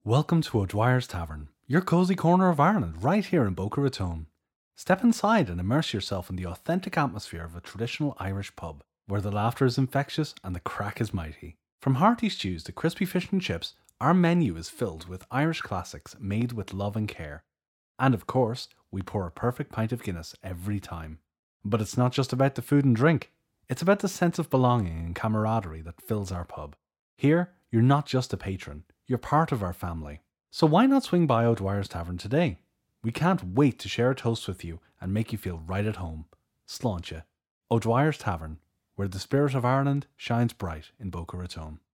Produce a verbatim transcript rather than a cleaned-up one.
Welcome to O'Dwyer's Tavern, your cosy corner of Ireland, right here in Boca Raton. Step inside and immerse yourself in the authentic atmosphere of a traditional Irish pub, where the laughter is infectious and the crack is mighty. From hearty stews to crispy fish and chips, our menu is filled with Irish classics made with love and care. And of course, we pour a perfect pint of Guinness every time. But it's not just about the food and drink, it's about the sense of belonging and camaraderie that fills our pub. Here, you're not just a patron, you're part of our family. So why not swing by O'Dwyer's Tavern today? We can't wait to share a toast with you and make you feel right at home. Sláinte. O'Dwyer's Tavern, where the spirit of Ireland shines bright in Boca Raton.